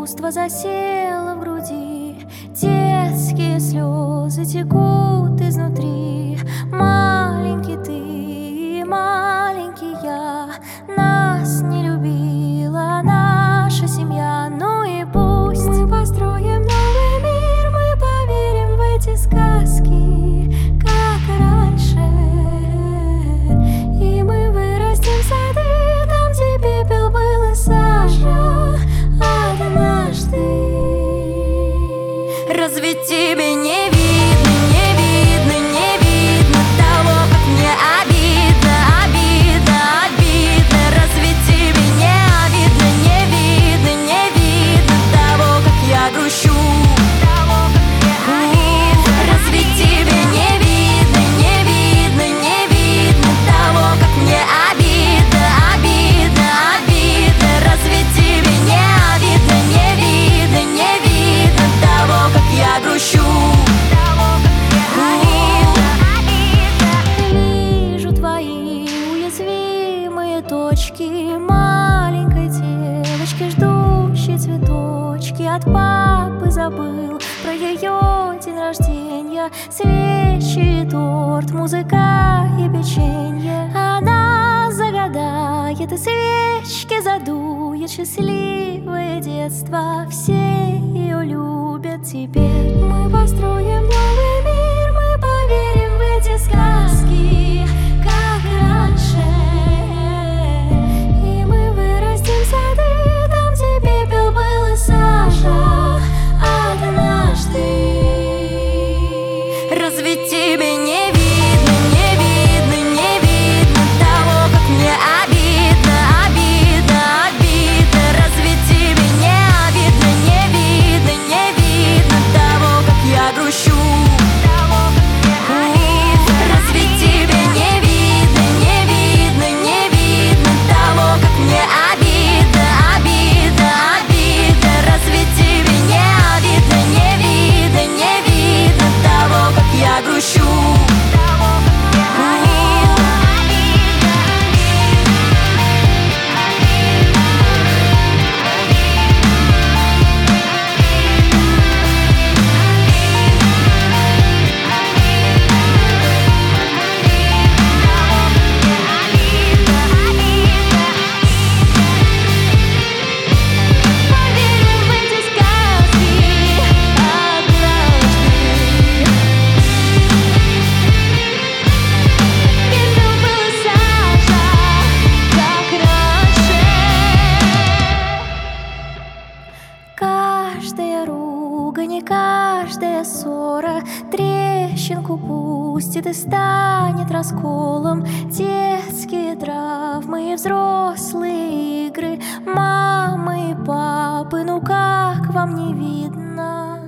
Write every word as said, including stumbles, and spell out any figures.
чувство засело в груди, детские слезы текут изнутри. Маленький ты, маленький я, нас не любила наша семья. Ну и пусть мы построим новый мир, мы поверим в эти сказки, как раньше. И мы вырастим сады там, где пепел был и сажа однажды. Разве тебе не видно, не видно, не видно того, как мне обидно, обидно, обидно? Разве тебе не видно, не видно, не видно того, как я грущу? Разве тебе не видно, не видно, не видно того, как мне обидно, обидно, обидно? Разве тебе не видно, не видно, не видно того, как я грущу? Вижу твои уязвимые точки маленькой девочки, ждущей цветочки. От папы забыл про ее день рождения. Свечи, торт, музыка и печенье. Она загадает и свечки задует. Счастливое детство, все ее любят теперь. Мы построим новый мир, мы поверим в эти сказки, как раньше. И мы вырастим сады там, где пепел был и сажа однажды. Разве тебе не видно, не видно, не видно того, как мне обидно, обидно, обидно? Разве тебе не видно, не видно, не видно того, как я грущу? Разве тебе не видно, не видно, не видно того, как мне обидно, обидно, обидно? Разве тебе не видно, не видно, не видно того, как я грущу? Каждая ругань и каждая ссора трещинку пустит и станет расколом. Детские травмы и взрослые игры, мамы и папы, ну как вам не видно?